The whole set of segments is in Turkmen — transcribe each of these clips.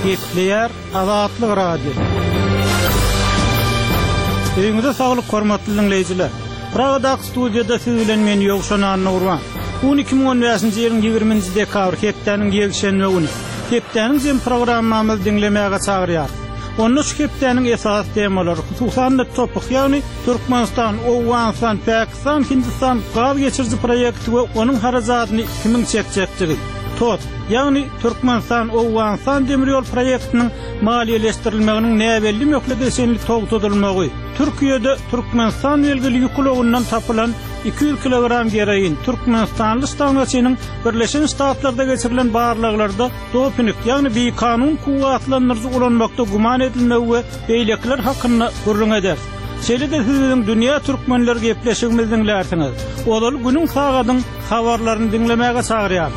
Gepleyer Azatlyk Radio. Öňüňizde saglyk hormatly dinleýijiler. Pragadak studiýada siz bilen men Ýogşan Nurwan. 2015-nji ýylyň 20-nji dekabr hepdeniň ýegşenme güni. Hepdeniň jem programmamyzy dinlemäge çagyrýar. Onu şu hepdeniň esas temalary hususan topuk, ýagny Türkmenistan, Owganistan, Pakistan, Hindistan gaz geçirji proýekti we onuň harajatyny kimin çekjekdigi. Ýagny Türkmenistan, Owganistan demir ýol proýektiniň maliýeleşdirilmeginiň näbelli mökledeşenlik togtudylmagy. Türkiýede Türkmenistan belgili ýükleginden tapylan 200 kilogram gereğin Türkmenistanlı stansiýanyň Birleşen Ştatlarda geçirilen barlyklarda doping, ýagny bir kanun kuwatlandyrjy ulanmakda guman edilmegi we beýlekler hakynda gurrun eder. Şeýle-de sizin dünýä türkmenleri gepleşigimizi dinlersiňiz. Olar günüň sagadyň habarlaryny dinlemäge çagyrýar.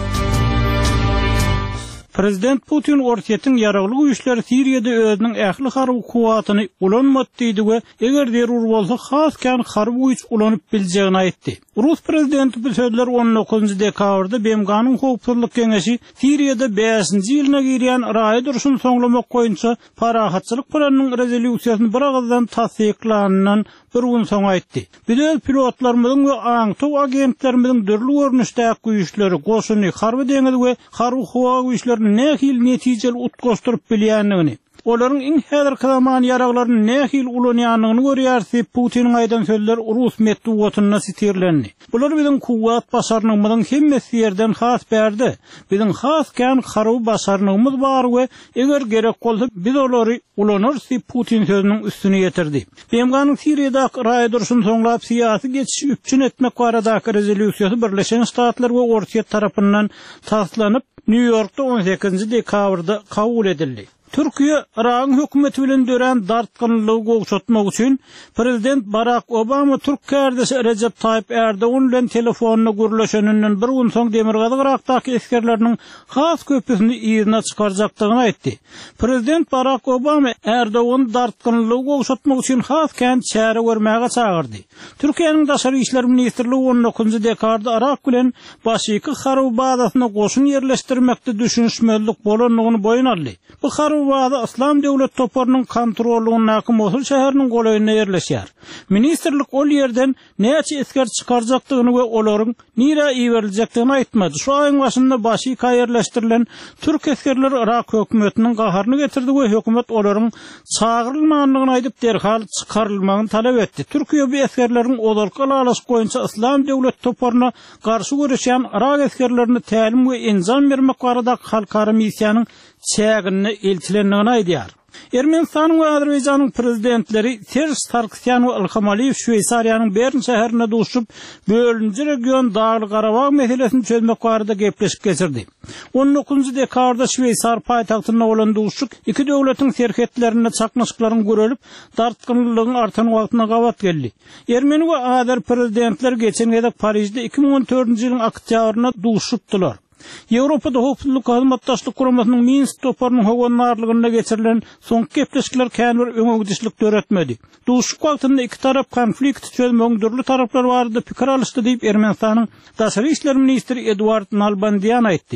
Prezident Putin ortaýetiň ýaraglyk güýçleri Siriýede özüniň ähli harby kuwatyny ulanmady diýdi we eger derur bolsa haskan harby güýç ulanyp biljegini aýtdy. Rus prezidenti bu sözler 19-njy dekabrda Bemganyň howpsuzlyk keňeşi Siriýede 5-nji ýylyna girýän raýat duruşyny soňlamak goýunça parahatçylyk planynyň rezolýusiýasyny bir agzdan tasdiklanynan bir gün soň aýtdy. Biz pilotlarymyzyň we aňtow agentlerimiziň dörli görnüşdäki güýçleri goşuny harby deňiz we harby howa güýçlerini nähil netijeli utgoşduryp bilýändigini, olaryň iň häzirki zaman ýaraglaryny nähil ulanýanlygyny görýärsi Putiniň aýdan sözler Rus medeniýetine sitirlendi. Bular biziň kuwat başarnymyzyň hemmesi ýerden has berdi. Biziň haskan harby başarnymyz bar we eger gerek bolsa biz olary ulanyrsa Putin sözüniň üstüne ýetirdi. Bemganyň Siriýada raýat duruşyny soňlap syýasy geçişi üpçün etmek baradaky rezolýusiýasy Birleşen Ştatlar we Ortaýa tarapyndan tasdiklanyp New York'ta 18-nji dekabrda kabul edildi. Türkiýe Iran hökümeti bilen dören dartgynlygy gowşatmak üçin Prezident Barack Obama Türk kärdesi Recep Tayyip Erdoğan bilen telefonyna gürleşeninden bir gün soň Demirgazy Irakdaky eskerleriniň has köpüsini ýerine çykarjakdygyny aýtdy. Prezident Barack Obama Erdoğan dartgynlygy gowşatmak üçin has kän çäre görmäge çagyrdy. Türkiýanyň daşary işler ministrligi 19-njy dekabrda Irak bilen başyky harby bazasyna goşun ýerleşdirmekde düşünşmelik bolanlygyny boýun aldy. Bu Wada İslam Devlet toparynyň kontrolündäki Mosul şäheriniň golaýyna ýerleşýär. Ministrlik ol ýerden näçe esker çykarjakdygyny we olaryň nire iweriljakdygyny aýtmady. Şu aýyň başynda başy ýerleşdirilen türk eskerleri Irak hökümetiniň gaharyny getirdi we hökümet olaryň çagyrylmagyny aýdyp derhal çykarylmagyny talap etdi. Türkiýe bu eskerleriň odalky alalyş goýunça İslam Devlet toparyna garşy görüşýän Irak eskerlerini tälim we enzam bermek baradaky halkara missiýanyň çägini elçilendigini aýdýar. Ermenistan we Azerbaýjanyň prezidentleri Serj Sargsyan we Ilham Aliýew Şweýsariýanyň Bern şäherine duşup bölünji region Dagly Garabag meselesini çözmek barada gepleşip geçirdi. 19-njy dekabrda Şweýsar paýtagtyna bolan duşuk iki döwletiň serhetlerinde çaknaşyklaryň görülip dartgynlygyň artan wagtyna gawat geldi. Ermeni we Azer prezidentler geçen ýyl Parisde 2014-nji ýylyň oktýabryna duşupdylar. Ýewropada howpsuzlyk hyzmatdaşlyk guramasynyň Minsk toparynyň howanlarlygynda geçirilen soňky gepleşikler känbir öňüňdişlik döretmedi. Duşuk wagtynda iki tarap konflikt çözmegin dürli taraplar barada pikir alışdy diýip Ermenistanyň daşary işler ministri Eduard Nalbandian aýtdy.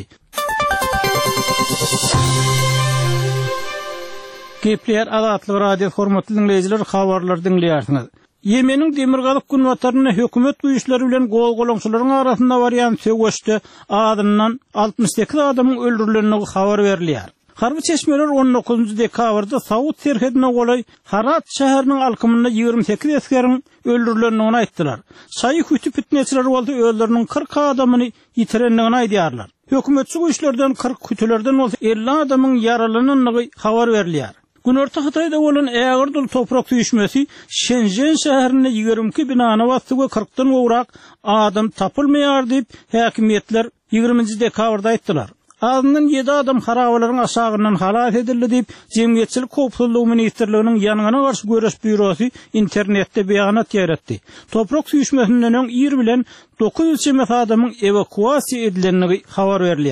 Gepleýär Azatlyk radio hormatly dinleýijiler, habarlar dinleýärsiňiz. Yemeniň Demirgazyk günwataryna hökümet güýçleri bilen gol-golonçylaryň arasynda barýan söwüşde adyndan 68 adamyň öldürilenligi habar berilýär. Harby çeşmeler 19-njy dekabrda Saud serhedine golay Harat şäheriniň alkymynda 28 eskeriň öldürilenligini aýtdylar. Şaý hütü fitneçiler bolsa özleriniň 40 adamyny ýitirenligini aýdýarlar. Hökümetçi güýçlerden 40 hütülerden bolsa 50 adamyň yaralanynyny habar berilýär. Günorta Hatay'da olan Eğirdir toprak düşmesi Şenjen şäherine 22 binany bastı we 40'dan uğrak adam tapılmaýar diýip häkimetler 20-nji dekabrda aýtdylar. Azyndan 7 adam harabalaryň aşagyndan halat edildi diýip Jemgyýetçilik howpsuzlygy ministrliginiň ýanyna garşy göreş bürosu internetde beýanat ýaratdy. Toprak düşmesinden öň ýer bilen 900 adamyň evakuasiýa edilenligi habar berilýär.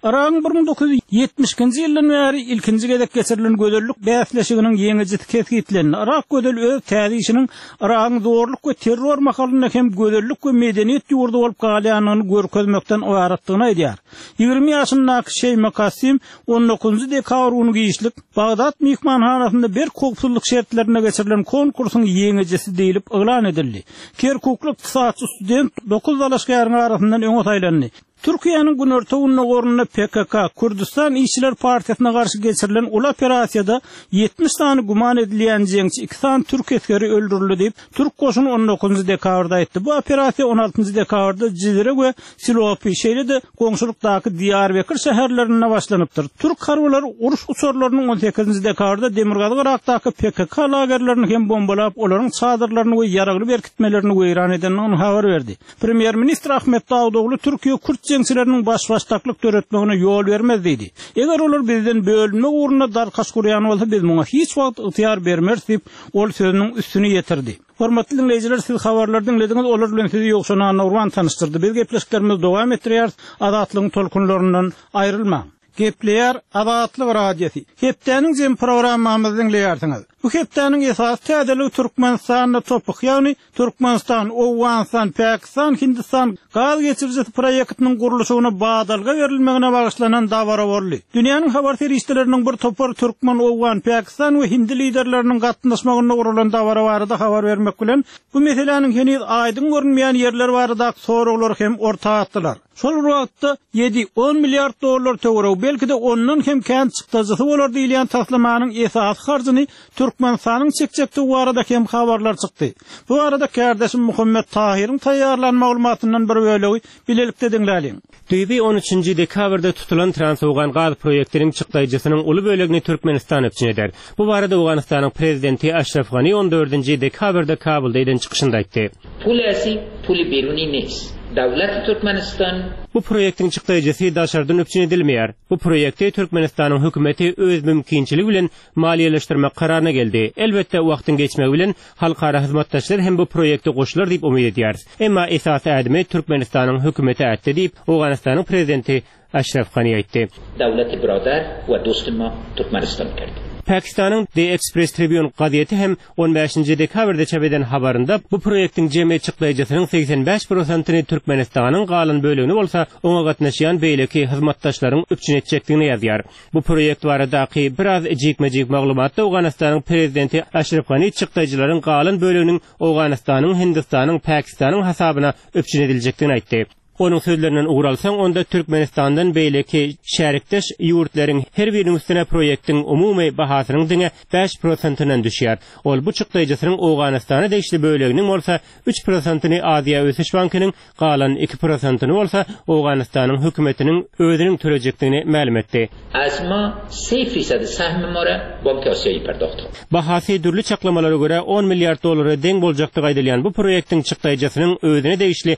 Arağın 1970-nji ýyldan bäri ilkinji gedek geçirilen gödellük bäsleşiginiň ýeňiji kesgitlen. Arak gödel öz täzişiniň arağın zorluk we terror makalyna hem gödellük we medeniýet ýurdu bolup galýanyny görkezmekden oýaratdygyny aýdýar. 20 ýaşyndaky Şeyma Kasim 19 dekabr güni giýişlik Bagdad mehmanhanasynda bir kopsuzlyk şertlerine geçirilen konkursyň ýeňijisi diýilip elan edildi. Kerkukly ykdysatçy student 9 dalaşgaryň arasyndan öňe taýlandy. Türkiýanyň Günertowyna gorunna PKK Kurdistan İşçiler Partiýasyna garşy geçirilen ul operasiýada 70 sany guman edilýän jeňçi 2 sany türk askeri öldürildi diýip Türk goşuny 19 dekabrda aýtdy. Bu operasiýa 16 dekabrda Cizre we Silopi şeýlede goňşulykdaky Diyarbakır şäherlerinde başlanypdyr. Türk harwlary uruş uçurlarynyň 18 dekabrda Demirgazy Irakdaky PKK lagerlerini hem bombalap olaryň çadyrlaryny we ýaragly berkitmelerini weýran edenini habar berdi. Premier Ministr Ahmet Davudoglu Türkiýe Kürt jeňçileriniň başbaştaklyk töretmegine ýol bermez diýdi. Eger olar bizden bölünme uğruna darkaş kurýan bolsa biz muňa hiç wagt ygtyýar bermez diýip ol sözüniň üstüni ýetirdi. Hormatly dinleýijiler, siz habarlar dinlediňiz, olar bilen sizi ýokşana Nurwan tanıştyrdy. Biz gepleşiklerimiz dowam etdirýär. Azatlygyň tolkunlaryndan aýrylma. Gepleýär Azatlyk radiosi. Hepdeniň jem programmamyzy dinleýärsiňiz. Bu hepdeniň esas täzeligi Türkmenistanyň topuk, ýagny Türkmenistan, Owganistan, Pakistan, Hindistan gaz geçirjisi proýektiniň guruluşyna badalga berilmegine bagyşlanan dawara boldy. Dünýäniň habar teristleriniň bir topar Türkmen, Owgan, Pakistan we Hindi liderleriniň gatnaşmagyna gurulan dawara barada habar bermek bilen bu meseleniň heniz aýdyn görünmeýän ýerler barada soraglar hem orta atdylar. Şol wagtda 7-10 milliard dollar töwerek, belki de ondan hem kän çykdyjy bolar diýilen taslamanyň esas harjyny Türkmenistanyň çekçekde barada hem habarlar çykdy. Bu arada kardeşim Muhammed Tahir'in taýýarlan maglumatyndan bir bölegi bilelikde dinläliň. Düýbi 13 dekabrda tutulan Trans-Owgan gaz proýektiniň çykdyjysynyň uly bölegini Türkmenistan öpçün eder. Bu barada Owganistanyň prezidenti Ashraf Ghani 14 dekabrda Kabulda eden çykyşynda aýtdy. Pul asy, puli beruni nest. Dawlat Türkmenistan bu proýektiň çykdyjysy daşardan öpçün edilmeýär. Bu proýekti Türkmenistanyň hökümeti öz mümkinçiligi bilen maliýeleşdirmek kararyna geldi. Elbetde wagtyň geçmegi bilen halkara hyzmatdaşlar hem bu proýekte goşular diýip umyt edýär. Emma esas ädimi Türkmenistanyň hökümeti ätdi diýip Owganistanyň prezidenti Ashraf Ghani aýtdy. Dawlaty birodar we dostuma Türkmenistan kerdi. Pakistan'ın The Express Tribune gazetesi hem 15 dekabrda çap eden habarında bu proýektiň jeme çykdyjysynyň 85%-ni Türkmenistanyň galan bölegini bolsa oňa gatnaşýan beýleki hyzmatdaşlaryň öpçün etjekdigini ýazýar. Bu proýekt baradaky biraz jekmejek maglumatda Owganistanyň prezidenti Ashraf Ghani çykdyjylaryň galan böleginiň Owganistanyň, Hindistanyň, Pakistanyň hasabyna öpçün edilejekdigini aýtdy. Onun sözlerinden uğralsan onda Türkmenistan'dan beýleki şärikdeş ýurtlaryň her biriniň üstüne proýektiň umumy bahasynyň diňe 5%-nyň düşýär. Ol bu çykdyjysynyň Owganistana deýişli böleginiň bolsa 3%-ni Aziýa Ösüş Bankynyň, galan 2%-ni bolsa Owganistanyň hökümetiniň özüniň törejekdigini ma'lum etdi. Asma 3% sahmy mora Banky Asyýa perdagty. Bahasy dürli çaklamalara göre 10 milliard dollara deň boljakdygy aýdylýan bu proýektiň çykdyjysynyň özüne deýişli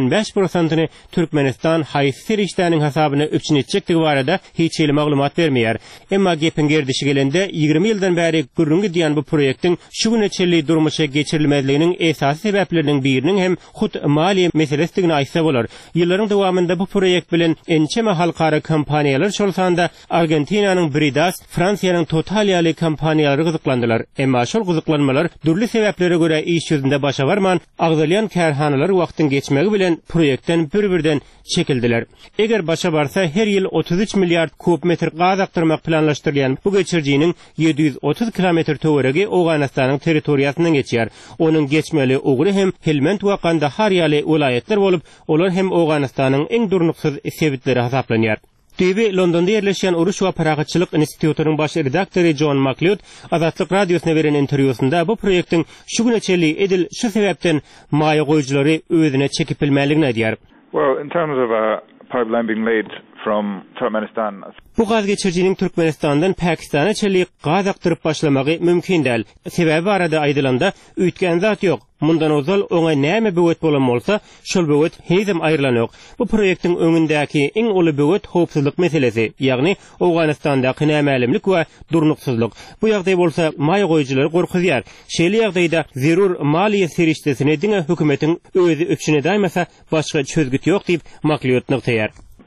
85%-ni Türkmenistan haýsy serişdäniň hasabyna öpçün etjekdigi barada hiç ýyly maglumat bermeýär. Emma gepin gerdişi gelende 20 ýyldan bäri gürrüňi diýen bu proýektiň şu güneçeli durmuşa geçirilmezliginiň esas sebäpleriniň biriniň hem hut maliýe meselesini aýtsa bolar. Ýyllaryň dowamında bu proýekt bilen ençeme halkara kompaniýalar şolsanda Argentinanyň Bridas, Fransiýanyň Total ýaly kompaniýalary gyzyklandylar. Emma şol gyzyklanmalar dürli sebäplere göre iş ýüzünde başa barman agdalýan kärhanalar wagtyň geçmegi bilen proýektden bir-birden çekildiler. Eger başa barsa her ýyl 33 milliard kubmetr gaz aktyrmak planlaşdyrylýan bu geçirjiniň 730 kilometr töweregi Owganistanyň territoriýasynyň geçýär. Onuň geçmeli ugry hem Helmand we Kandahar ýaly welaýetler bolup, olar hem Owganistanyň eň durnuksyz sebitleri hasaplanýar. TV Londonda yerleşen Uruş we Paragatçylyk Institutynyň baş redaktory John McLeod Azatlyk radiosyna beren interwýusynda bu proýektiň şu güneçeli edil şu sebäpden maýa goýjulary özüne çekip bilmäligini aýdýar. Well, in terms of pipeline being laid from Turkmenistan. Bu gaz geçirjiniň Türkmenistandan Pakistana çelik gaz aktyryp başlamagy mümkin däl. Sebäbi arada aýdylanda üýtgen zat ýok. Mundan ozal oňa näme böwet bolan bolsa, şol böwet hezim aýrylan ýok. Bu proýektiň öňündäki eň uly böwet howpsuzlyk meselesi, ýagny Owganistandaky nämelimlik we durnuksyzlyk. Bu ýagdaý bolsa maýa goýjulary gorkuzýar. Şeýle ýagdaýda zerur maliýe serişdesine diňe hökümetiň özü öpçüne daýmasa başga çözgüt ýok diýip McLeod nyktaýar.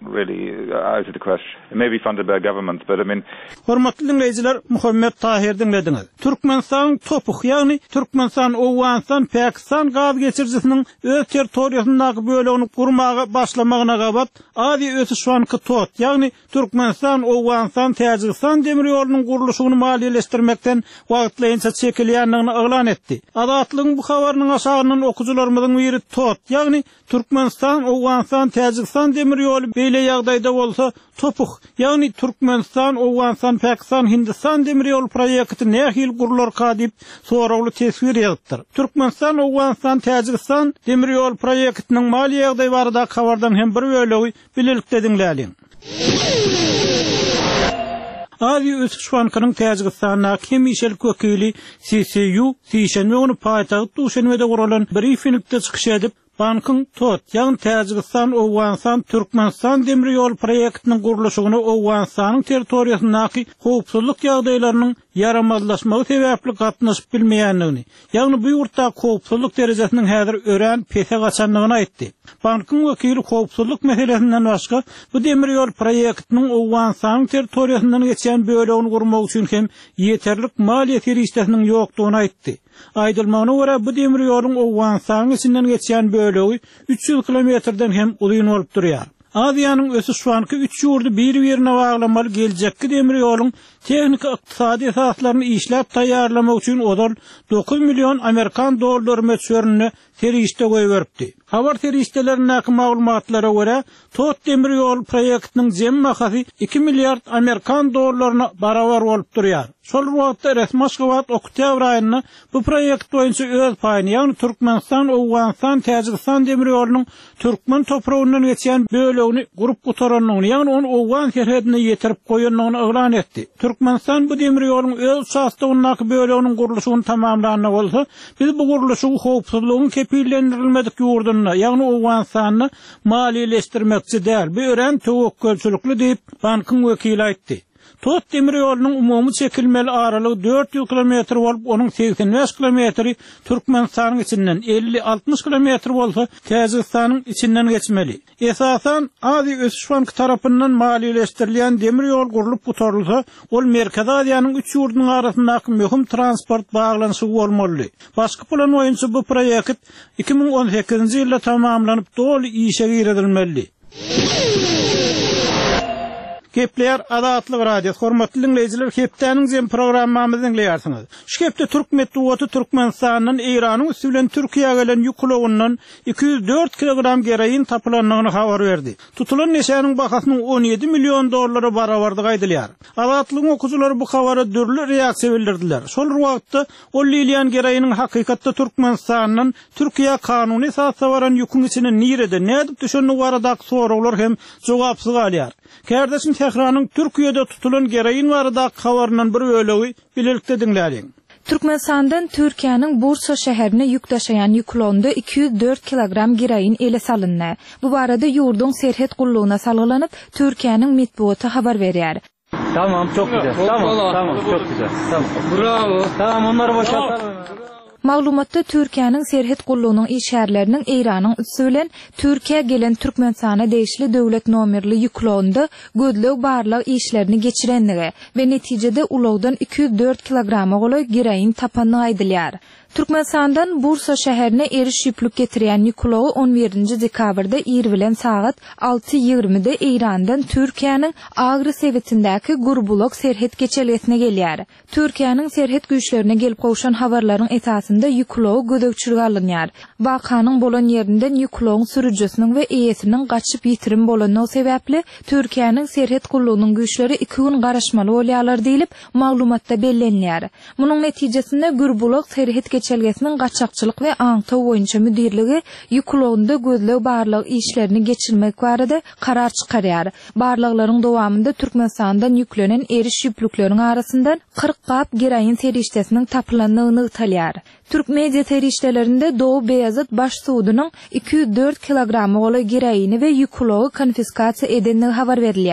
really out of the question. It may be funded by government, but I mean... Hormatly dinleyiciler, Muhammed Tahir dinlediniz. Türkmenistan topuk, ýagny Türkmenistan, Owganistan, Pakistan gaz geçirjisiniň öz territoriýasyndaky bölegini gurmagy başlamagyna gabat adi ötüşwanky tot, ýagny Türkmenistan, Owganistan, Täjikistan demir ýolunyň gurulşygyny maliýeleşdirmekden wagtlaýynça çekilýändigini elan etdi. Adatlygyň bu habarynyň aşagyndan okujularymyzyň biri tot, ýagny Türkmenistan, Owganistan, Täjikistan demir ýolu beýle ýagdaýda bolsa topuk, ýagny Türkmenistan, Owganistan, Pakistan, Hindistan demir ýol proýekti nähil gurulur kadip soragly tesvir ýatypdyr. Türkmenistan, Owganistan, Täjikistan demir ýol proýektiniň mali ýagdaý barada habardan hem bir bölegi bilelikde dinläliň. Adi Ösüşwankynyň Täjikistana kemişel kökili CCU, Sişenmegini paýtagy Duşanbede guralan briefingde çykyş edip, bankyň tot, ýagny Täjikistan, Owganistan, Türkmenistan demir ýol proýektiniň gurulşygyny Owganistanyň territoriýasyndaky howpsuzlyk ýagdaýlarynyň yaramazlaşmagy sebäpli gatnaşyp bilmeýändigini, ýagny bu ýurtda howpsuzlyk derejesiniň häzir ören pese gaçanlygyny aýtdy. Bankyň wekili howpsuzlyk meselesinden başga bu demir ýol proýektiniň Owganistanyň territoriýasyndan geçen bölegini gurmak üçin hem ýeterlik maliýet serişdesiniň ýokdugyny aýtdy. Aýdylmagyna görä bu demir ýoluň Owganistanyň içinden geçen bölegi 300 kilometrden hem uzyň bolup durýar. Aziýanyň ösüşwanky 3 ýurdy bir-birine baglamaly geljekki demir ýoluň teknik ykdysady esaslaryny işläp taýýarlamak üçin odal 9 million Amerikan dollary möçberini serişde goýberipdi. Habar serişdelerine maglumatlara görä, tot demir ýol proýektiniň jem mahasy 2 milliard Amerikan dollaryna barabar bolup durýar. Şol wagtda resmi Moskwa oktyabr aýyna bu proýekt boýunça öz paýyny, ýagny Türkmenistan, Owganistan, Täjikistan demir ýolunyň Türkmen toprağyndan geçen bölegini gurup gutaranyny, ýagny onu Owgan şerhetine ýetirip goýanyny elan etdi. Türkmenistan bu demir ýolunyň öz sastawynyň böleginiň gurulşygyny tamamlanyna bolsa, biz bu gurulşy howpsuzlygyň kepillendirilmedik ýurduny, ýagny Owganistanyny maliýeleşdirmekçi däl, bu ören töwekkülçilikli diýip bankyň wekili aýtdy. Tot demir ýolunyň umumy çekilmeli aralygy 400 km bolup, onuň 85 km Türkmenistanyň içinden, 50-60 km bolsa Täjikistanyň içinden geçmeli. Esasan Adi Ösüşwanky tarapyndan maliýeleşdirilýän demir ýol gurulup gutarylsa, ol Merkez Aziýanyň 3 ýurdunyň arasyndaky möhüm transport baglanyşy bolmaly. Başga plan boýunça bu proýekt 2018-nji ýylda tamamlanyp doly işe girerilmeli. Kepler Adatlyk radio hormatly dinleyijiler, hepdeniň jem programmamyzy dinleýärsiňiz. Şu hepde Türk medeniýeti Türkmenistanyň Iranyň üstünden Türkiýe gelen ýukulawyndan 204 kilogram gereýin tapylandygyny habar berdi. Tutulan neşäniň bahasynyň 17 million dollary barabardygy aýdylýar. Adatlyk okujulary bu habara dürli reaksiýa bildirdiler. Şol wagtda ol lilian gereýiniň hakykatda Türkmenistanyň Türkiýe kanuny esasy baran ýüküň içine nirede nädip düşenli baradaky soraglar hem jogapsyz galýar. Kardeşim Tehranyň Türkiýede tutulan gereýin baradaky habarynyň bir bölegi bilelikde dinläliň. Türkmenistandan Türkiýanyň Bursa şäherine ýük taşayan ýüklonda 204 kilogram gereýin ele salyndy. Bu barada ýurdun serhet gullugyna salgylanyp Türkiýanyň medeniýeti habar berýär. Tamam, çok güzel. Tamam, çok güzel. Tamam. Bravo. Tamam, onları boşaltalım. Maglumatda Türkiýanyň serhet gullugynyň işgärleriniň Iranyň üstü bilen Türkiýe gelen Türkmenistana değişli döwlet nomerli ýüklonda gödlög barlyk işlerini geçirendigi we netijede ulawdan 204 kilograma goly gereýin tapandygy aýdylýar. Türkmenistandan Bursa şäherine eriş ýüplük getirýän ýüklawy 11-nji dekabrda ir bilen saat 6:20-de Irandan Türkiýanyň Agry sewetindäki Gurbulok serhet geçelgesine gelýär. Türkiýanyň serhet güýçlerine gelip gowşan habarlaryň esasynda ýüklawy gödökçülük alınýar. Wakanyň bolan ýerinden ýüklawyň sürüjüsiniň we eýesiniň gaçyp ýitirim bolanyny sebäpli Türkiýanyň serhet gullugynyň güýçleri 2 gün garaşmaly bolýarlar diýilip maglumatda bellenýär. Munyň netijesinde Gurbulok serhet geçelgesinin gaçakçılık ve aňtaw boýunça müdirligi ýüklowynda gözlög barlyk işlerini geçirmek barada karar çykarýar. Barlyklaryň dowamında Türkmenistandan ýüklenen eriş ýüplükleriň arasyndan 40 gap gereýin serişdesiniň tapylandygyny ýytalýar. Türk media terişdelerinde Doğu Beyazıt baş suudunyň 204 kilogramy goly gereýini we ýüklawy konfiskasiýa edendigi habar berilýär.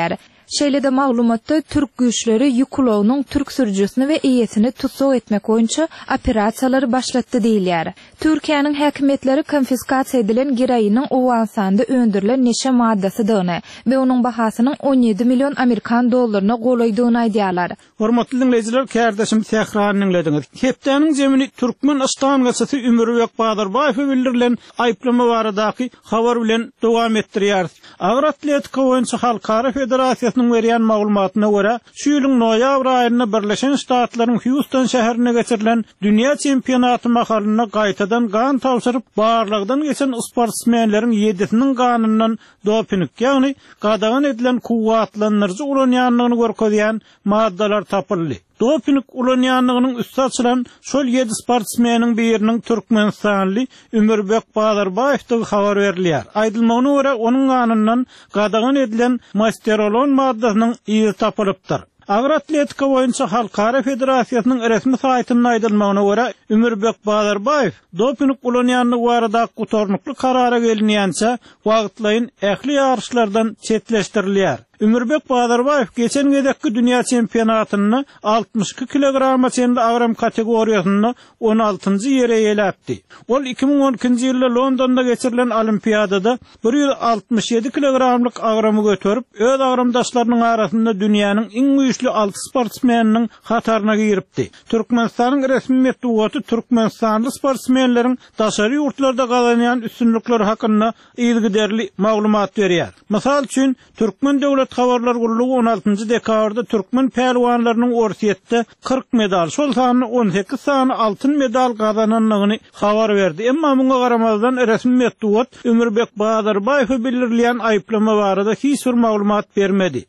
Şeýle-de maglumatda türk güýçleri ýukulawnyň türk sürüjüsini we eýesini tutsak etmek boýunça operasiýalary başlatdy diýilýär. Türkiýanyň häkimetleri konfiskasiýa edilen giraýynyň owansanda öndürilen neşe maddasydygyny we onuň bahasynyň 17 milyon Amerikan dollaryna golaýdygyny aýdýarlar. Hormatly dinleýijiler, kärdeşim täkraryn dinlediňiz. Hepdeniň zemini Türkmenistan gasaty Ömürbek Badyrbaýew bildirilen aýplama baradaky habar bilen dowam etdirýär. Agyr atletika boýunça Halkara Federasiýasynyň berýän maglumatyna görä, şu ýylyň noýabr aýynda Birleşen Ştatlaryň Houston şäherine geçirilen dünýä çempionaty mahalyna gaýtadan gan tapşyryp barlygdan geçen sportsmenleriň 7-siniň ganyndan doping, ýagny gadagan edilen kuwatlandyrjy ulanýanlygyny görkezýän maddalar tapyldy. Doping ulanýanlygynyň üstü açylan şol 7 sportsmeniň biriniň Türkmenistanly Ömürbek Badyrbaýewdygy habar berilýär. Aýdylmagyna görä onuň ganyndan gadagan edilen masterolon maddasynyň ýygy tapylypdyr. Agyr atletika boýunça Halkara Federasiýasynyň resmi saýtynyň aýdylmagyna görä Ömürbek Badyrbaýew doping ulanýanlygy barada gutornukly karara gelinýänçe wagtlaýyn ähli ýarışlardan çetleşdirilýär. Ömürbek Badyrbaýew geçen gedekki dünýä çempionatyny 62 kilograma çenli awram kategoriýasynda 16-njy ýere ýeläpdi. Ol 2012-nji ýylda Londonda geçirilen olimpiadada 167 kilogramlyk awramy götürip öz awramdaşlarynyň arasynda dünýäniň iň güýçli 6 sportsmeniniň hataryna giripdi. Türkmenistanyň resmi medeniýeti Türkmenistanly sportsmenleriň daşary ýurtlarda galanýan üstünlikleri hakynda ýygyderli maglumat berýär. Mysal üçin Türkmen döwlet habarlar gurulugy 16-njy dekabrda Türkmen pehliwanlarynyň orsiýetde 40 medal, şol sany 18 sany altyn medal gazananlygyny habar berdi. Emma muňa garamazdan resmi medeniýet Ömürbek Badyrbaýew bildirilýän aýplama barada hiç bir maglumat bermedi.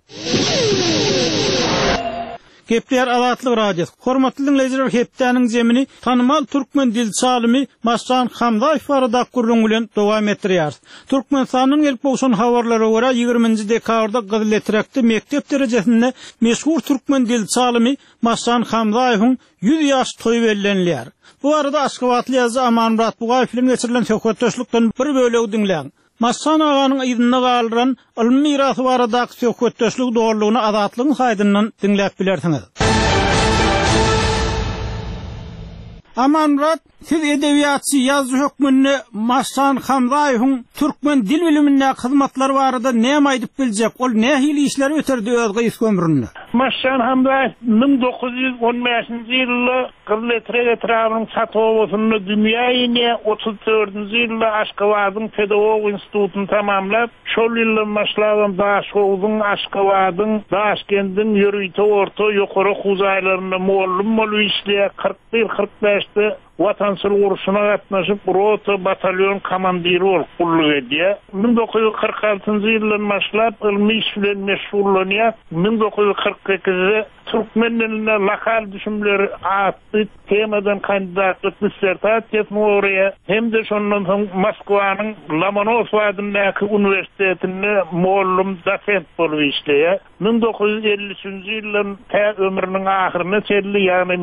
Gepler Azatlyk radiosu. Hormatly dinleyijiler, hepdeniň zemini tanymal türkmen dil salimi Maslan Hamzaýew barada gurulýan bilen dowam etdirýär. Türkmenistanyň ilk bolşan habarlara görä 20-nji dekabrda Gyzletrekde mektep derejesinde meşhur türkmen dil salimi Maslan Hamzaýewiň 100 ýaş toý bellenilýär. Bu arada Aşgabatly ýazgy Amanmurat Bugaýewiň geçirilen söhbetdeşlikden bir bölegi dinleň. Maslan aganyň ýygyna galyran ilmi mirasy baradaky söhbetdeşlik dogrulygyny Azatlygyň saýtyndan dinläp bilersiňiz. Amanmurat, siz edebiýatçy ýazgy hökmünde Maslan Hamzaýewiň türkmen dil bilimine hyzmatlary barada näme aýdyp biljek? Ol nähili işler öterdi öz gyýyş ömründe? Maslan Hamzaýew 1915-nji ýylda Gyzletrek etrabynyň Satowasyny dünýäne 34-nji ýylda Aşgabatyň pedagog institutyny tamamlap, şol ýyly başlagan Daşowyň, Aşgabatyň, Daşkendiň ýörüýte orta ýokary huzaýlaryna muallim bolup işleýär. 41-45-de Watançylyk uruşuna gatnaşyp rota batalyon komandiri bolup gulluk edýär. 1946-njy ýyldan başlap ilmi iş bilen meşgullanýar. 1942-de Türkmen diline lokal düşünmeleri atlı temadan kandidatlık dissertasiýasyny oraya hem de şondan soň Moskwanyň Lomonosov adyndaky universitetinde muallim dosent bolup işleýär. 1953-nji ýylyň ömrüniň ahyryna çelli, ýagny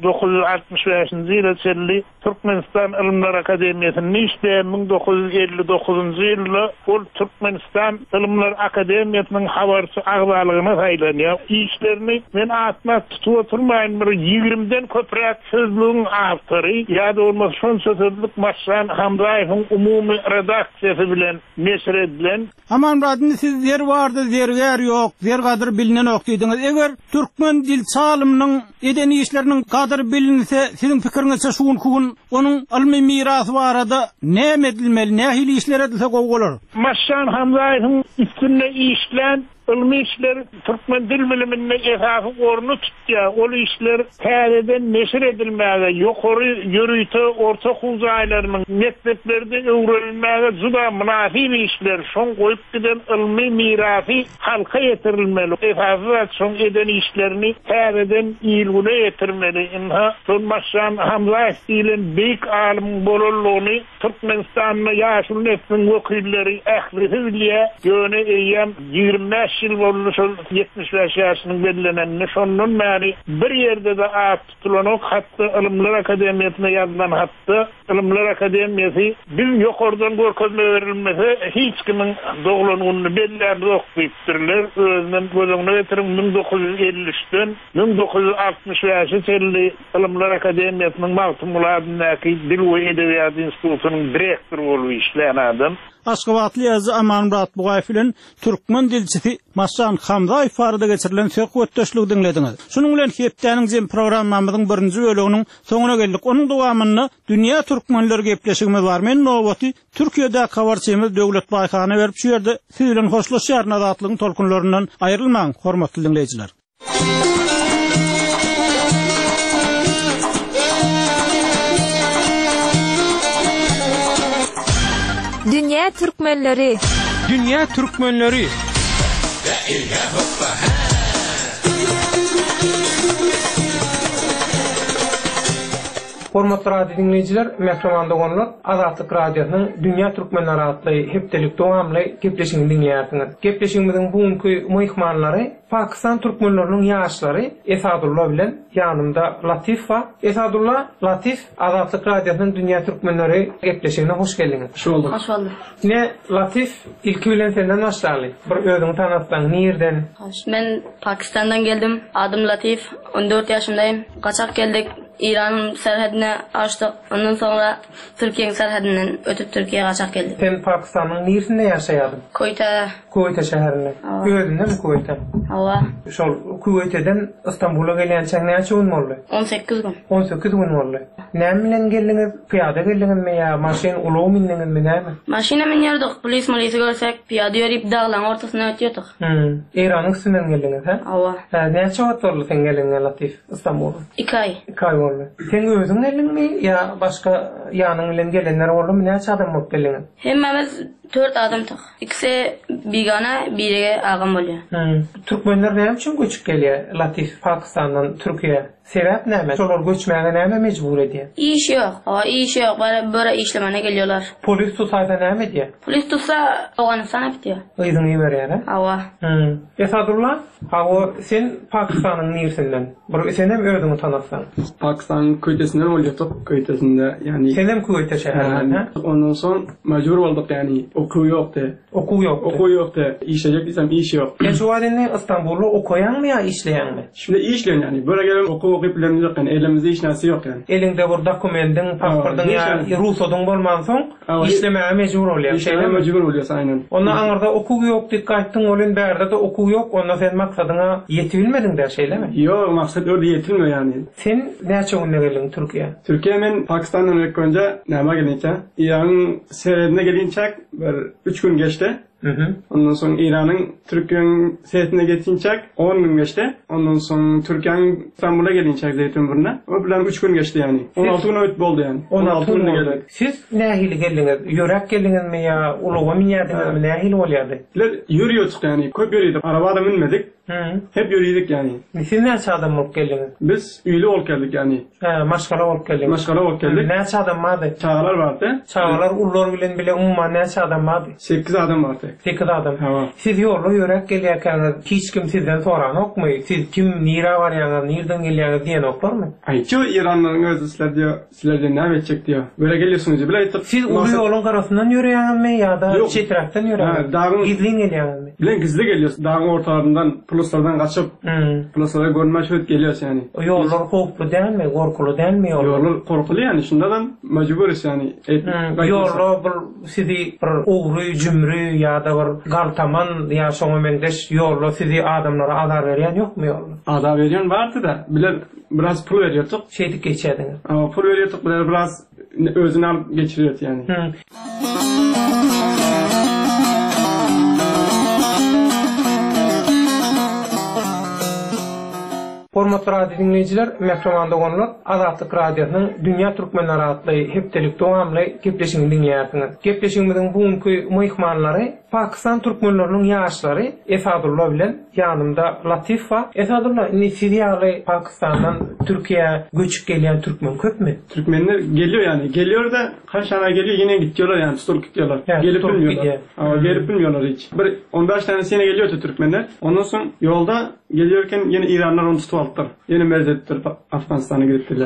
1965-nji ýylda çelli Türkmenistan Ilimler Akademiýasyny işleýär. 1959-njy ýylda ol Türkmenistan Ilimler Akademiýasynyň habarçy agzalygyna saýlanýar. İşlerini men atmak tutup oturmaýyn, bir 20-den köprek sözlüğün awtory, ýa-da bolmasa şonça sözlük Maslan Hamzaýewiň umumy redaksiýasy bilen neşr edilen. Amanmurat, siz zer bardy, zerger ýok, zer gadyr bilinen ok diýdiňiz. Eger türkmen dil salymynyň edeni işleriniň gadyr bilinse, siziň pikiriňizçe şuň onuň ilmi mirasy barada näme edilmeli, nähili işler edilse gowy bolar? Maslan Hamzaýewiň üstünde işlen ilmi işler Türkmen dil biliminde esasy ornu tutýar. Ol işler täzeden neşir edilmäge, ýokary ýörüýte orta huzaýlarynyň mekteplerde öwrenilmäge juda münasip işler. Şoň goýup giden ilmi mirasy halka ýetirilmeli. Esasy şoň eden işlerini täzeden ýylgyna ýetirmeli. Şoň Maslan Hamzaýew diýilen beýik alim bolanlygyny Türkmenistanyň ýaşul nesliň wekilleri ählisi bilýär. Ýöne eýem 25 yıl boldy şol 75 ýaşynyň bellenenini şondan bäri bir ýerde de at tutulanok hatda Ilimler Akademiýasyna ýazylan hatda Ilimler Akademiýasy biz ýokardan görkezme berilmese hiç kimin doglangyny belläp okuyupdyrlar. Özünden gözüňe getirin 1953-den 1965-nji ýylly Ilimler Akademiýasynyň magtumulatyndaky Dil we Edebiýat Institutunyň direktory bolup işleýän adam. Aşgabatly ýazgy Amanmurat Bugaýew bilen türkmen dilçisi Maslan Hamzaýew farada geçirilen söhbetdeşligi dinlediňiz. Şunuň bilen hepdeniň jem programmamyzyň birinji bölüginiň soňuna geldik. Onuň dowamyny dünýä türkmenleri gepleşigimiz bar. Men nowatdy Türkiýede habarçymyz Döwlet Baýkany berip şu ýerde siz bilen hoşlaşýar nazatlygyň tolkunlaryndan aýrylmaň, hormatly dinleýijiler. Dünya Türkmenleri. Dünya Türkmenleri. Hormatly radio dinleyijiler, mehremanda gonlar, Azatlyk radiosynyň Dünya Türkmenleri adly hepdelik dowamly gepleşigini dinleýärsiňiz. Gepleşigimiziň bugünkü mehmanlary Pakistan türkmenleriniň ýaşlary Esadullah bilen ýanymda Latif var. Esadullah, Latif, Azatlyk radiosynyň Dünya Türkmenleri gepleşigine hoş geldiňiz. Hoş bulduk. Ne Latif, ilki bilen senden başlaýaly. Bir özüňi tanatsaň, nerden? Ben Pakistan'dan geldim. Adım Latif. 14 yaşındayım. Kaçak geldik. İran'ın serhedine açtık. Ondan sonra Türkiye'nin serhedinden ötüp Türkiye'ye kaçak geldik. Sen Pakistan'ın neresinde yaşayadın? Kuveyt'e şäherinde. Gördün mi Kuveyt'e? Hava. Şol Kuveyt'den İstanbul'a gelýänçä näçe gün boldy? 18 gün. 18 gün boldy. Näme bilen geldiňiz? Piýada geldiňizmi ýa maşyn uly mindiňizmi näme? Maşyna minýärdik. Polis görsek piýada ýörüp dağlaryň ortasyna ötýärdik. Iranyň üstünden geldiňiz ha? Hava. Näçe wagt boldy sen geldiňiz Latif İstanbul'a? 2 ay. 2 ay boldy. Sen özüň geldingmi ýa başga ýanyň bilen gelenler boldymy? Näçe adam bolup geldiňiz? Hemmemiz 4 adamdyk. İkisi bigana, biri agam bolýar. Türkmenler näme üçin göçüp gelýär? Latif Pakistandan Türkiýe. Sebäp näme? Şolar göçmäge näme mejbur edýär? İş ýok. İş ýok. Bara işlemene gelýärler. Polis tutsaýda näme diýär? Polis tutsa Awganystana bitýär. Öýdüňi berýär ha? Hawa. Esadullah, hawa sen Pakistanyň neresinden? Bir sen hem öýdüňi tanatsaň. Pakistan Kuveyt'sinden bolýardyk. Kuveyt'sinde ýani. Sen hem Kuveyt'e şäherinde ha? Ondan soň majbur boldyk ýani. Okuw ýokdy. Okuw ýokdy. İşejek desem iş ýok. Şu wagtynda Istanbulda okuyanmy ýa işleýänmi? Şimdi işleýän ýani. Böyle gelen okuw okyp bilen ýok ýani. Elimizde iş näse ýok ýani. Elinde bir dokumentin, pasportyň ýa ruhsatyň bolman soň işlemäge mejbur bolýar. Işlemäge mejbur bolýar aýnan. Onda aňarda okuw ýok diýip gaýtdyň, olen bärde de okuw ýok. Onda sen maksadyňa ýetibilmediň dä şeýlemi? Ýok, maksat öyle ýetilme ýani. Sen näçe günde geldiň Türkiýe? Türkiýe men Pakistandan önce näme gelinçe? İran seredine gelinçe bir 3 gün geçti. Ondan soň İranyň Türkiýeň seredine geçinçe 10 gün geçti. Ondan soň Türkiýeň İstanbul'a gelinçe Zeytinburnu'na. O bilen 3 gün geçti yani. 16 gün ötüp boldy yani. 16 gün geldik. Siz nähili geldiňiz? Ýörek geldiňizmi ýa uluga minýärdiňizmi? Nähili bolýardy? Yürüýärdik yani. Köp yürüýdik. Arabada minmedik. Hep yürüydik yani. Siz näçe adam bolup geldiňiz? Biz üýli bolup geldik yani. Maşgala bolup geldiňiz. Maşgala bolup geldik. Näçe adam bardy? Çağlar bardy. Çağlar ullar bilen bile umman näçe adam bardy? 8 adam bardy. 8 adam. Hawa. Siz ýolda ýörek gelýärkäňiz hiç kim sizden soran okmy? Siz kim nira barýaňyz, nerden gelýäňiz diýen oklarmy? Aýçy İranlyň özü sizlerden näme etjek diýär. Böyle gelýärsiňiz bile aýtyp. Siz uly ýolun garasyndan ýörýäňizmi ýa-da çetrakdan ýörýäňizmi? Gizli gelýäňizmi? Bilen gizli gelýär. Dağın ortalarından, pluslardan gaçyp, pluslara görnmäş öt gelýär yani. Ýollar korkulu dälmi, gorkulu dälmi ýollar? Ýollar korkulu yani, şundan majburys yani. Ýollar bir sizi bir ogry, jümri ýa-da bir galtaman ýa şoňa mendeş ýollar sizi adamlara azar berýän ýokmy ýollar? Azar berýän bardy da, bilen biraz pul berýärdik. Şeýdik geçýärdiňiz. Pul berýärdik, bilen biraz özüni alyp geçirýär yani. Hormatly radio dinleyijiler, mehremanda gonlar, Azatlyk radiosynyň Dünya Türkmenleri adly hepdelik dowamly gepleşigini dinleýärsiňiz. Gepleşigimiziň bugünkü mehmanlary Pakistan türkmenläriniň ýaşlary Esadullah bilen ýanymda Latif var. Esadullah, Siriýaly Pakistandan Türkiýe göçüp gelýän türkmen köpmü? Türkmenler geliyor yani. Geliyor da kaçana geliyor yine gidiyorlar yani. Tutup gidiyorlar. Yani gelip bilmiyorlar. Ama gelip bilmiyorlar hiç. Bir 15 tanesi yine geliyordu Türkmenler. Ondan sonra yolda geliyorken yine İranlar onu tutup aldılar. Yine merzettiler Afganistan'a gittiler.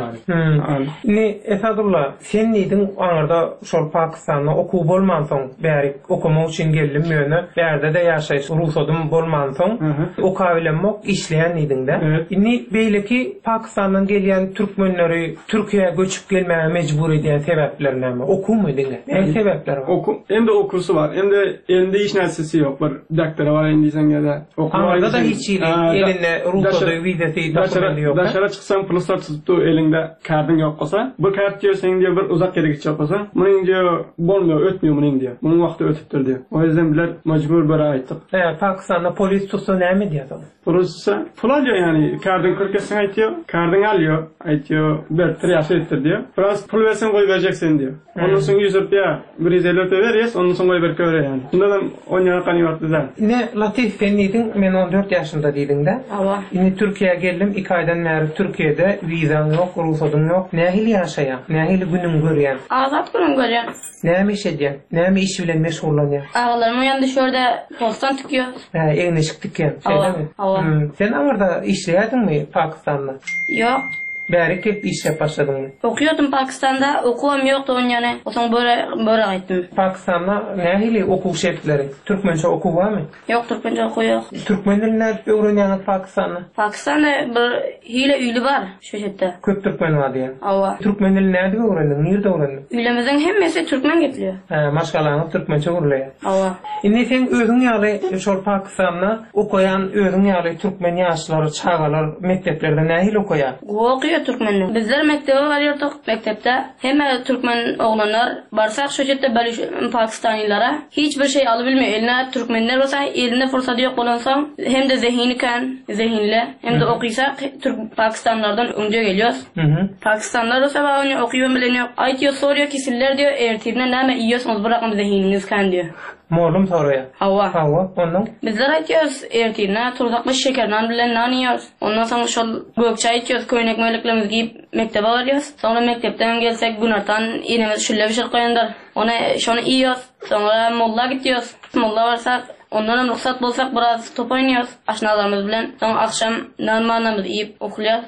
Ne Esadullah, sen neydin anarda şol Pakistan'a okuw bolmansoň, bäri okumak üçin geldim möne. Bärde de ýaşaýyş ruhsatym bolmansoň, okabilenmek işleýän neydin de. Inni beýleki Pakistandan gelýän türkmenleri Türkiýe'ye göçüp gelmäge mejbur edýän sebäpler näme? Okuwmy diňe? Ne sebäpler var? Hem de okusu var, hem de elinde iş näsesi yok. Bir doktora var endiysen ya da okuwada da hiç elinde ruhsaty wizesi dokumenty yok. Daşara çıksan pluslar tuttu elinde kartın yok olsa, bu kart diyor sen diyor bir uzak yere gidecek olsa, bunun diyor bolmuyor, ötmüyor bunun diyor. Bunun vakti ötüptür diyor. O yüzden biler mecbur bara aittik. Pakistan'da polis tutsa näme diyor? Polis tutsa pul alıyor yani. Kartın kırkasını aitıyor, kartın alıyor, aitıyor, bir triyaşı ettir diyor. Biraz pul versen koy vereceksin diyor. Ondan sonra 100 rupiya, 150 rupiya veriyoruz, ondan sonra koy ver köre yani. Bundan 10 yana kanıvatlı da. Ne Latif, sen neydin? Men 14 yaşında deydin de. Ava. Yine Türkiye'ye geldim, 2 aydan beri Türkiye'de vizan yok, ruhsatın yok. Nähili ýaşaýan? Nähili günüm görýän? Azat günüm görýän. Näme iş edýän? Näme iş bilen meşgullanýan? Ağalarım ýandy şurada postan tüküyor. Egneşik tükýän. Şeýlemi? Sen amarda işleýärdingmi Pakistan'da? Yok. Bäri kelip iş ýap başladyňmy? Okuýardym Pakistanda, okuwam ýokdy oň ýany. Otaň böre aýtdym. Pakistanda nähili okuw şertleri? Türkmençe okuw barmy? Ýok, türkmençe okuw ýok. Türkmen dilini öwrenýän Pakistanda? Pakistanda bir hile üýli bar şu ýerde. Köp türkmen bar diýär. Awa. Türkmen dilini näde öwrendiň? Nerede öwrendiň? Üýlemizden hemmesi türkmen gepleýär. Maşgalaňyz türkmençe öwrenýär. Awa. Indi sen özüň ýaly şol Pakistanda okuyan özüň ýaly türkmen ýaşlary, çagalar mekteplerde nähili okuýar? Türkmenler. Bizler mektebe barýardyk. Mektepde hemme türkmen oglanlar barsak şu ýerde Pakistanylara hiç bir şey alyp bilmeýär. Eline türkmenler bolsa, elinde fursat ýok bolansa, hem de zehinli, hem de okuysak Türk Pakistanlardan öňe gelýär. Pakistanlar bolsa onu okuýan bilen ýok. Aýtýar, sorýar ki sizler diyor, ertirne näme iýýärsiňiz, birakam zehininiz kan diyor. Molum soruya. Hawa. Ondan? Bizler aýtýarys, ertirne turzakly şekerden bilen nan ýýýär. Ondan soň şol gökçe aýtýarys, köýnek meýliklerimiz giyip mektebe barýarys. Soňra mektepden gelsek günartan inemiz şulle bir şey goýandar. Ona şonu iýýär. Soňra molla gitýärys. Molla barsak, ondan ruhsat bolsak biraz top oýnýarys. Aşnalarymyz bilen. Soň akşam namazymyzy iýip okulýar.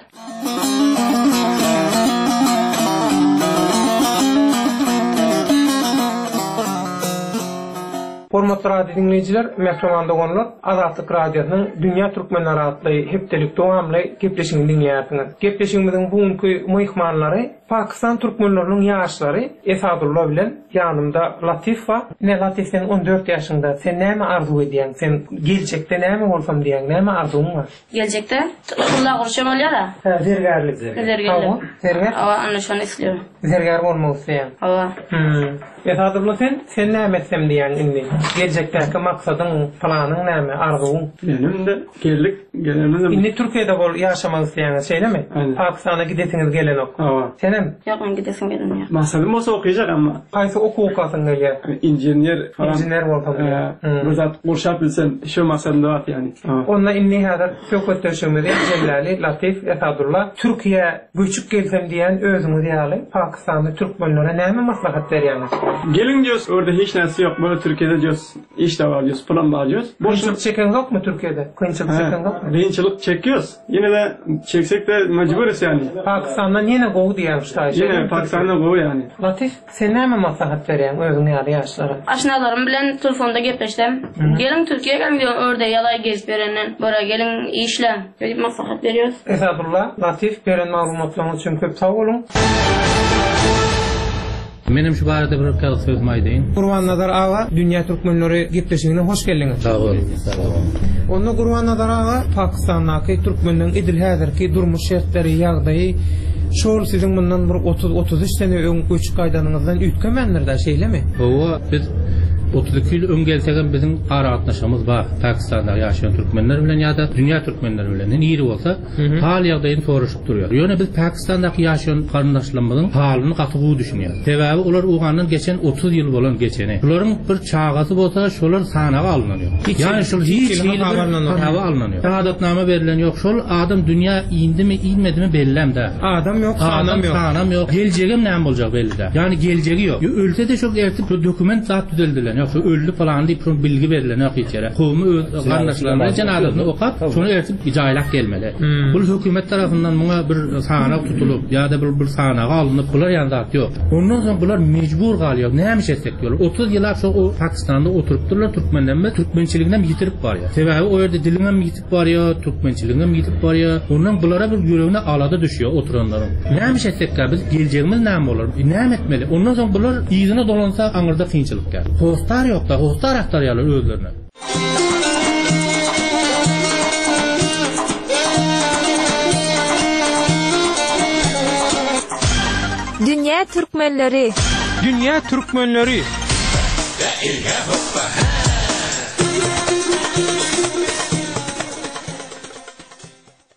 Hormatly radio dinleyijiler, Mehrimanda gonlar, Azatlyk Radiosynyň Dünýä Türkmenleri adly hepdelik dowamly gepleşigini dinleýärsiňiz. Gepleşigimiziň bugünkü mehmanlary Pakistan türkmenleriniň ýaşlary Esadullah bilen ýanymda Latif var. Ne Latif, sen 14 ýaşynda, sen näme arzu edýän? Sen geljekde näme bolsam diýän, näme arzuň var? Geljekde Allah gurşan bolýar. Zergerlik. Zerger. Awa, ana şonu isleýär. Zerger bolmak isleýän. Awa. Esadullah, sen näme etsem diýän indi? Geljekdäki maksadyň, planyň näme, arzuň? Benim de gelenimde. Indi Türkiýede bol ýaşamak isleýäňiz, şeýlemi? Pakistana gidetiňiz gelenok. Senem? Ýok, men gidesim gelmiyor. Maksadım bolsa okuyacak ama. Qaysı okuwakasyň gelýär? İnjinier falan. İnjinier bolsam. Bizat gurşap bilsen şu maksadım da var yani. Onda inni hada söhbet döşümüzde Celali, Latif, Esadullah Türkiýe göçüp gelsem diýen özüňiz ýaly Pakistanda türkmenlere näme maslahat berýäňiz? Gelin diyoruz, orada hiç neresi yok. Böyle Türkiye'de diyoruz, iş de var diyoruz, plan var diyoruz. Kıyınçılık çeken yok mu Türkiye'de? Kıyınçılık çeken yok mu? Kıyınçılık çekiyoruz. Yine de çeksek de mecburuz yani. Pakistan'dan yine govu diýär şaýşy. Yine Pakistan'dan govu yani. Latif, sen näme maslahat berýän özüň ýaly ýaşlara? Aşnalarym bilen telefonda gepleşdim. Gelin Türkiýe'ye gelin diyor, orada ýalay gezip berenden. Bora gelin işle. Diýip maslahat berýär. Esadullah, Latif, beren maglumatlaryň üçin köp sag bolun. Menim şu barada bir söz aýdyn. Gurban-Nazar ağa, Dünýä Türkmenleri gepleşigine hoş geldiňiz. Sag bolun. Onda Gurban-Nazar ağa, Pakistandaky türkmenleriň idil häzirki durmuş şertleri, ýagdaýy şol siziň bundan bir 30-33 sene öň göç gaýdanyňyzdan üýtgemendir da şeýlemi? Owa biz 32 yıl öngelsegen bizim araatnaşamız var. Pakistan'da yaşayan Türkmenler bilen ya da dünya Türkmenleri bilen iri olsa hal ýagdaýyny soruşup durýar. Ýöne biz Pakistan'daky yaşayan garyndaşlarymyzyň halyny gatygy düşünýär. Sebäbi olar ugandan geçen 30 yıl bolan geçeni. Şolaryň bir çağasy bolsa şolar sanaga alınýar. Yani şol hiç hava alınýar. Şahadatname berilen ýok. Şol adam dünya indimi inmedimi bellemde. Adam yok, sanam yok. Geljegim näme boljak belli de. Yani geljegi yok. Ölse de çok ertip dokument zat düzeldilen. Yok şu öldü falan diýip şu bilgi berilen ýok içeri. Kowmy öz garyndaşlaryna janadatny okap, şonu ertip ijaýlap gelmeli. Bu hökümet tarapyndan muňa bir sanaga tutulup ýa-da bir sanaga alınıp bular ýa zat ýok. Ondan soň bular mejbur galýar. Näme etsek ýol. 30 ýylar şu Pakistanda oturup Türkmenlerle Türkmençiligini yitirip barýar. Sebäbi o ýerde dilini yitip barýar, Türkmençiligini yitip barýar. Ondan bulara bir ýüregine alada düşýär oturanlaryň. Näme etsek biz geljegimiz näme bolar? Näme etmeli? Ondan soň bular ýygyna dolansa aňyrda kynçylyk gel. Hostar ýokda, hostar aktarýarlar özlerine. Dünya Türkmenleri. Dünya Türkmenleri.